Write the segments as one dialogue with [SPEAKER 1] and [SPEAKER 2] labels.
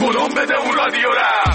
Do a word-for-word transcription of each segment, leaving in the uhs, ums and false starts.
[SPEAKER 1] بلوم بده اون رادیو را.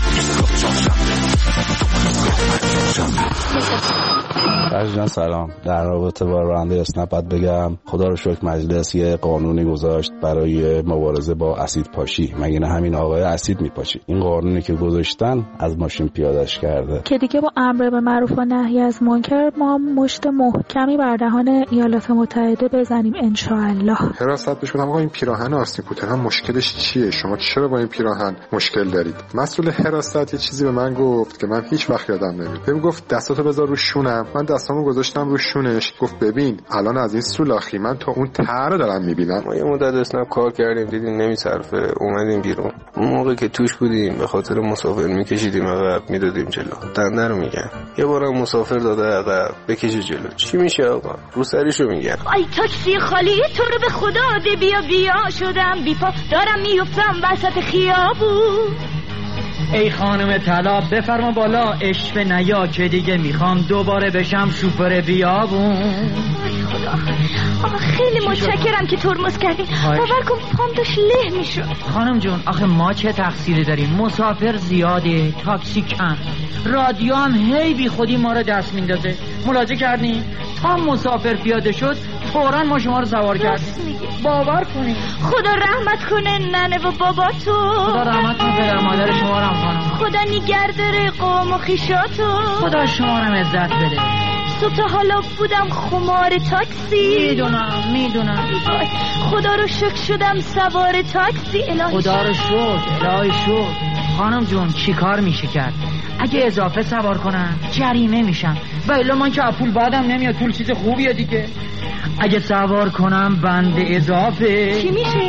[SPEAKER 2] فرشان سلام. در رابطه با راننده اسنپ باید بگم خدا رو شکر مجلس یه قانونی گذاشت برای مبارزه با اسید پاشی. مگه نه همین آقای اسید میپاشی؟ این قانونی که گذاشتن از ماشین پیادهش کرده
[SPEAKER 3] که دیگه با امر به معروف و نهی از منکر ما مشت محکمی بر دهان ایالات متحده بزنیم ان شاء الله.
[SPEAKER 4] حراست بهش گفتم آقا این پیراهن آستین کوتاه هم مشکلش چیه؟ شما چرا با این پیراهن مشکل دارید؟ مسئول حراست یه چیزی به من گفت که من هیچ وقت یادم نمیاد. بهم گفت دستاتو بذار رو شونم. من دستامو گذاشتم رو شونش. گفت ببین الان از این سولاخی من تا اون ته رو دارم میبینم.
[SPEAKER 5] ما یه مدت اسنپ کار کردیم دیدیم نمیصرفه اومدیم بیرون. اون موقع که توش بودیم به خاطر مسافر میکشیدیم عقب میدادیم جلو. دنده رو میگن. یه بارم مسافر داده عقب بکشه جلو. چی میشه آقا؟ رو سریشو میگن.
[SPEAKER 6] ای تاکسی خالی تو رو به خدا ده بیا بیا شدم بی پا دارم میافتم وسط خیابون.
[SPEAKER 7] ای خانم طلا بفرما بالا عشق نیا که دیگه میخوام دوباره بشم شوفر بیابون.
[SPEAKER 6] ای خدا آقا خیلی متشکرم که ترمز کردین. باور کن پام داشت له میشد.
[SPEAKER 7] خانم جون آخه ما چه تقصیری داریم؟ مسافر زیاده، تاکسی کم، رادیو هم هی بی خودی ما رو دست میندازه. ملاحظه کردین؟ تا مسافر پیاده شد فوراً ما شما رو سوار کردیم. باور کنید.
[SPEAKER 6] خدا رحمت کنه ننه و بابا تو.
[SPEAKER 7] خدا رحمت کنه پدر مادر شما رو هم خانم.
[SPEAKER 6] خدا نگهدار قوم و خویشاتو.
[SPEAKER 7] خدا شما رو عزت بده.
[SPEAKER 6] تو تا حالا بودم خمار تاکسی.
[SPEAKER 7] میدونم میدونم.
[SPEAKER 6] خدا رو شکر شدم سوار تاکسی. الهی
[SPEAKER 7] خدا رو شکر الهی شکر. خانم جون چی کار میشه کرد؟ اگه اضافه سوار کنم جریمه میشم و الا من که پول بعدم نمیاد. پول چیز خوبیه دیگه. اگه سوار کنم بند اضافه
[SPEAKER 6] چی میشه؟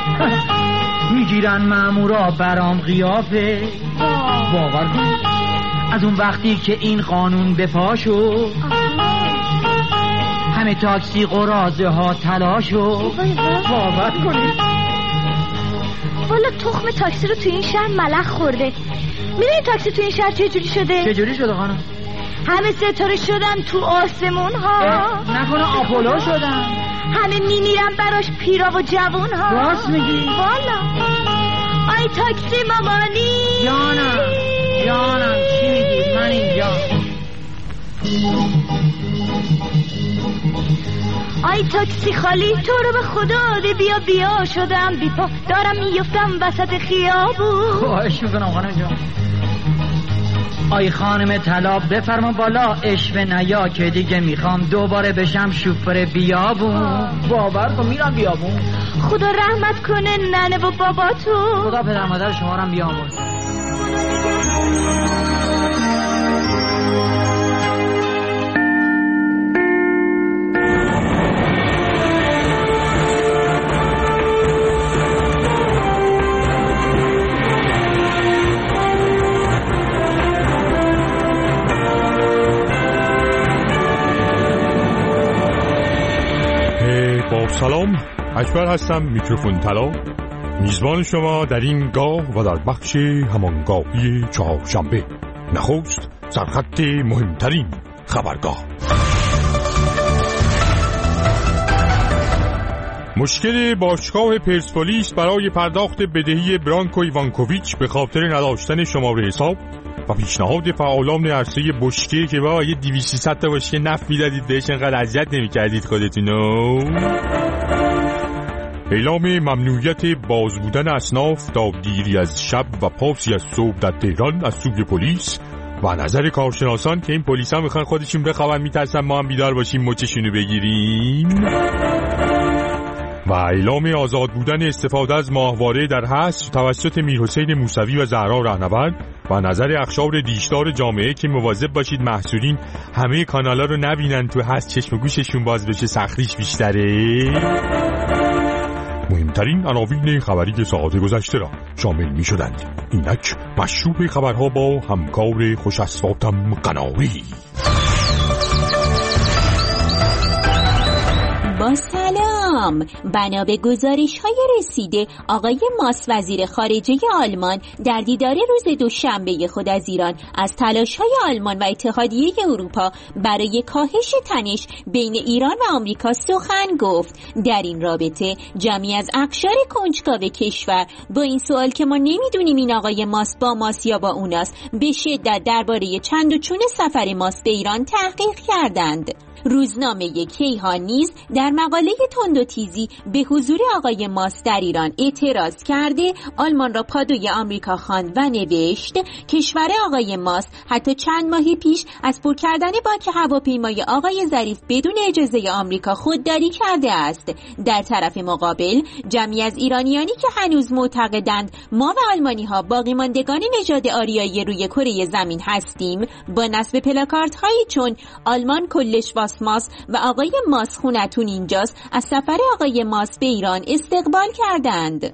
[SPEAKER 7] میگیرن مامورا برام قیافه. باور کن از اون وقتی که این قانون به پا شد همه تاکسی قراضه ها طلا شد. باور کنید
[SPEAKER 6] والا تخم تاکسی رو تو این شهر ملخ خورده. میدونی تاکسی تو این شهر چه جوری شده؟
[SPEAKER 7] چه جوری شده خانم؟
[SPEAKER 6] همه ستاره شدن تو آسمون ها.
[SPEAKER 7] نکنه آپولو شدن؟
[SPEAKER 6] همه میمیرن براش پیرا و جوون ها.
[SPEAKER 7] راست میگی؟
[SPEAKER 6] والا آی تاکسی مامانی
[SPEAKER 7] جانم جانم چی میگی؟ من اینجا.
[SPEAKER 6] آی تاکسی خالی تو رو به خدا ده بیا بیا شدم بی پا دارم میفتم وسط خیابون.
[SPEAKER 7] خواهش میکنم خانم جان. آی خانم طلا بفرما بالا عشق نیا که دیگه میخوام دوباره بشم شوفر بیابون. باور کن میرم بیابون.
[SPEAKER 6] خدا رحمت کنه ننه و بابا تو.
[SPEAKER 7] خدا پدر مادر شما رو هم بیامرزه.
[SPEAKER 8] سلام، اکبر هستم، میکروفون طلا، میزبان شما در این گاه و در بخش همانگاهی چهارشنبه. نخست سرخط مهمترین خبرگاه. مشکل باشگاه پرسپولیس برای پرداخت بدهی برانکو ایوانکوویچ به خاطر نداشتن شماره حساب و پیشنهاد فعالان عرصه بشکه که با یه دویست سیصد تا بشکه نفت میدادید بهش انقدر اذیت نمی‌کردید خودتونو. اعلام ممنوعیت باز بودن اصناف تا دیری از شب و پاسی از صبح در تهران از سوی پلیس و نظر کارشناسان که این پلیس ها میخوان خودشون بخوابن میترسن ما هم بیدار باشیم مچشونو بگیریم. و اعلام آزاد بودن استفاده از ماهواره در حصر توسط میرحسین موسوی و زهرا رهنورد و نظر اقشار دیشدار جامعه که مواظب باشید محصولین همه کانالا رو نبینن تو حصر چشم و گوششون باز بشه سخریش بیشتره. مهمترین عناوین خبری ساعت گذشته را شامل می شدند. اینک مشروع خبرها با همکار خوش اصواتم قناری.
[SPEAKER 9] با سلام سلام. بنا به گزارش‌های رسیده آقای ماس وزیر خارجه آلمان در دیدار روز دوشنبه خود از ایران از تلاش‌های آلمان و اتحادیه اروپا برای کاهش تنش بین ایران و آمریکا سخن گفت. در این رابطه جمعی از اقشار کنجکاو کشور با این سوال که ما نمیدونیم این آقای ماس با ماس یا با اوناست به شدت درباره چند و چون سفر ماس به ایران تحقیق کردند. روزنامه کیهان نیز در مقاله تند و تیزی به حضور آقای ماس در ایران اعتراض کرده آلمان را پادوی آمریکا خواند و نوشت کشور آقای ماس حتی چند ماه پیش از پر کردن بانک هواپیمای آقای ظریف بدون اجازه آمریکا خودداری کرده است. در طرف مقابل جمعی از ایرانیانی که هنوز معتقدند ما و آلمانی ها باقی ماندگان نژاد آریایی روی کره زمین هستیم با نصب پلاکاردهایی چون آلمان کلش ماس و آقای ماس خونتون اینجاست از سفر آقای ماس به ایران استقبال کردند.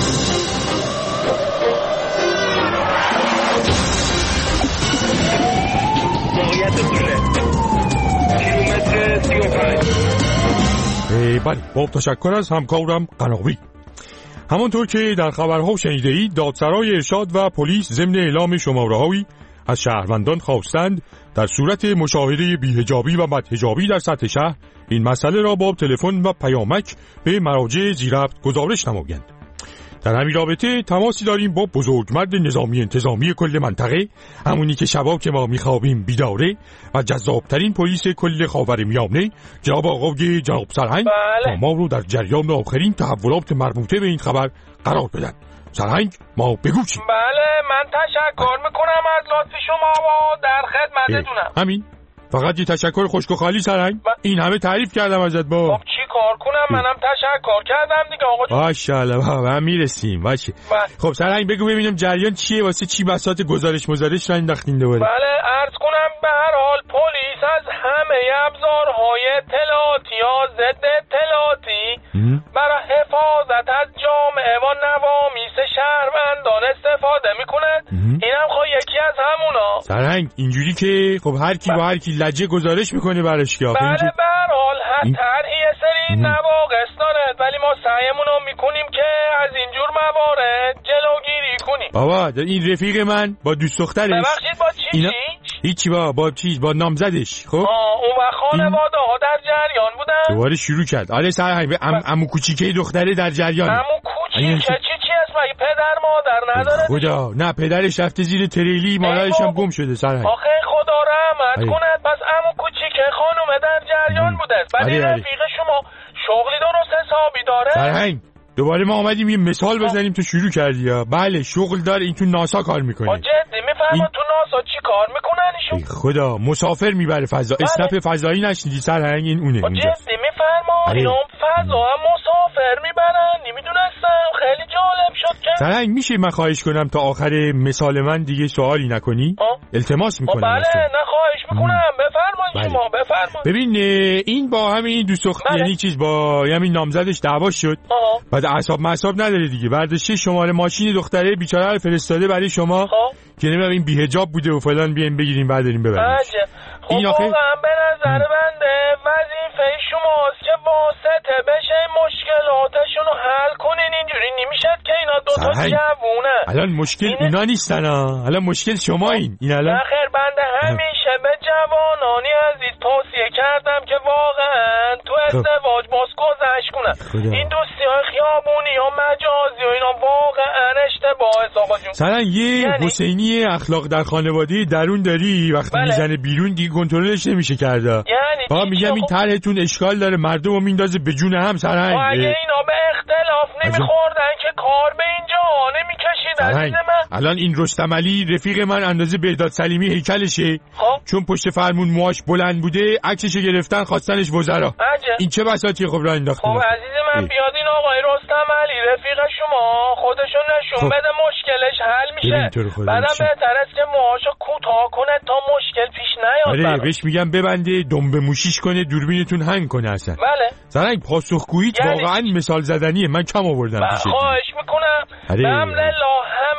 [SPEAKER 8] بله با تشکر از همکارم قناوی. همانطور که در خبرها شنیده اید دادسرای ارشاد و پلیس ضمن اعلام شماره‌هایی از شهروندان خواستند در صورت مشاهده بی‌حجابی و بدحجابی در سطح شهر این مسئله را با تلفن و پیامک به مراجع ذی‌ربط گزارش نمایند. در همین رابطه تماسی داریم با بزرگمرد نظامی انتظامی کل منطقه، همونی که شبا که ما میخوابیم بیداره و جذابترین پلیس کل خاورمیانه، جناب آقای جناب سرهنگ تا ما رو در جریان آخرین تحولات مربوطه به این خبر قرار بدن. سرهنگ ما بگو چی؟
[SPEAKER 1] بله من تشکر میکنم از لطف شما و در خدمتتونم.
[SPEAKER 8] همین فقط یه تشکر خشک و خالی سرهنگ؟ ب... این همه تعریف کردم ازت با.
[SPEAKER 1] خب چی کار کنم؟ منم تشکر کردم دیگه آقا جون.
[SPEAKER 8] ماشاءالله بابا هم میرسیم باشه. خب سرهنگ بگو ببینم جریان چیه، واسه چی بساط گزارش مزارش را انداختین دوباره؟
[SPEAKER 1] بله عرض کنم به هر حال پلیس از همه ابزارهای اطلاعاتی یا ضد اطلاعاتی برای حفاظت از جامعه و نوامیس شهروندان استفاده میکنه. اینم خب یکی از همونا.
[SPEAKER 8] سرهنگ اینجوری که خب هر کی با هر کی لجه گزارش میکنه براش که
[SPEAKER 1] بله به هر حال هر یه سری نواقص داره ولی ما سعیمون رو میکنیم که از اینجور موارد جلوگیری کنیم.
[SPEAKER 8] بابا این رفیق من با دوست دخترش
[SPEAKER 1] ببخشید با چی اینا...
[SPEAKER 8] هیچی با با چیز با نامزدش خب
[SPEAKER 1] اون وقت خانواده ها در جریان بودن
[SPEAKER 8] دوباره شروع کرد. آره سرهنگ ام عمو کوچیکه دختره در جریان.
[SPEAKER 1] عمو کوچیکه چی چی اسم مگه پدر مادر نداره؟
[SPEAKER 8] خدا نه پدرش رفته زیر تریلی مادرش هم گم شده سرهنگ.
[SPEAKER 1] آخه خدا رحمت کند پس عمو کوچیکه خانم در جریان بوده. ولی رفیق شما شغلی درست حسابی داره؟
[SPEAKER 8] سرهنگ دوباره ما آمدیم یه مثال بزنیم تو شروع کردی ها. بله شغل داره این تو ناسا کار میکنه.
[SPEAKER 1] جدی میفهمم این... تو ناسا چی کار میکنن ایشون؟
[SPEAKER 8] خدا مسافر میبره فضا. اسنپ فضایی نشنیدی سرهنگ این اونه اینجا.
[SPEAKER 1] جدی میفهمم اینا فضا هم مسافر میبرن نمیدونستم خیلی جالب شد که.
[SPEAKER 8] سرهنگ میشه من خواهش کنم تا آخر مثال من دیگه سوالی نکنی؟ آه؟ التماس میکنم.
[SPEAKER 1] بله نه خواهش میکنم بفرمایید شما بفرمایید.
[SPEAKER 8] ببین این با همین دوست دختر یعنی چیز با همین نامزدش دعوا شد. آه. بعد اعصاب معصاب نداره دیگه برداشته شماره ماشین دختره بیچاره رو فرستاده برای شما که نمیدونم این بی‌حجاب بوده و فلان بیایم بگیریم بعداریم ببریم.
[SPEAKER 1] خب واقعا به نظر بنده وظیفه شماست که واسطه بشه مشکلاتشون رو حل کنین. اینجوری نمیشد که اینا دوتا جوونه.
[SPEAKER 8] الان مشکل این... اینا نیستن ها. الان مشکل شما این این الان
[SPEAKER 1] خیر بنده همیشه به جوانانی عزیز توصیه کردم که واقعا تو ازدواج باز گذشت کنن. این دوستی های خیابونی و مجازی و اینا واقعا اشتباهه آقا جون.
[SPEAKER 8] سرن یه یعنی... حسینی اخلاق در خانواده درون داری وقتی بله. میزنه بیرون دیگه کنترلش نمیشه کرده.
[SPEAKER 1] یعنی
[SPEAKER 8] با میگم این طرحتون اشکال داره مردم رو میندازه به جون هم سرهنگ.
[SPEAKER 1] اگه اینا به اختلاف نمیخوردن که کار به اینجا نمیکشید عزیز من.
[SPEAKER 8] الان این رستم علی رفیق من اندازه بهداد سلیمی هیکلشه
[SPEAKER 1] خب؟
[SPEAKER 8] چون پشت فرمون موهاش بلند بوده عکسشو گرفتن خواستنش وزرا. این چه بساطی خب راه انداخته.
[SPEAKER 1] خب عزیز من ای. بیاد این آقای رستم علی رفیق شما خودشو نشون خب. بده مشکلش حل میشه. بعدم بهتر است که موهاشو کوتاه کنه تا مشکل پیش نیاد.
[SPEAKER 8] آره بهش میگم ببنده دنبه موشیش کنه دوربینتون هنگ کنه اصلا.
[SPEAKER 1] بله
[SPEAKER 8] سرنگ پاسخگوییت یعنی... واقعا مثال زدنیه من کم آوردم پیشت.
[SPEAKER 1] خواهش میکنم. الحمدلله همه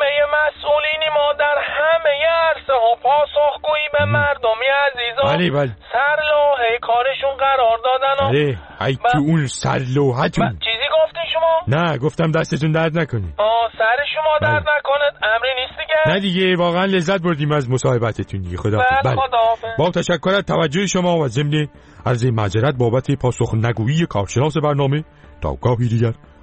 [SPEAKER 1] مسئولینی ما در همه عرصه ها پاسخگویی به مردمی عزیزان
[SPEAKER 8] بله بله
[SPEAKER 1] سرلوحه کارشون قرار دادن.
[SPEAKER 8] بله ای تو اون سرلوحتون
[SPEAKER 1] چیزی گفتین شما؟
[SPEAKER 8] نه گفتم دستتون درد نکنه.
[SPEAKER 1] آه سر شما درد نکنه، امری نیست دیگه.
[SPEAKER 8] نه دیگه واقعا لذت بردیم از مصاحبتتون دیگه. خداحافظ.
[SPEAKER 1] بله خداحافظ.
[SPEAKER 8] با تشکر از توجه شما و ضمن عرض معذرت بابت پاسخ نگویی کارشناس برنامه. تا گاهی دیگر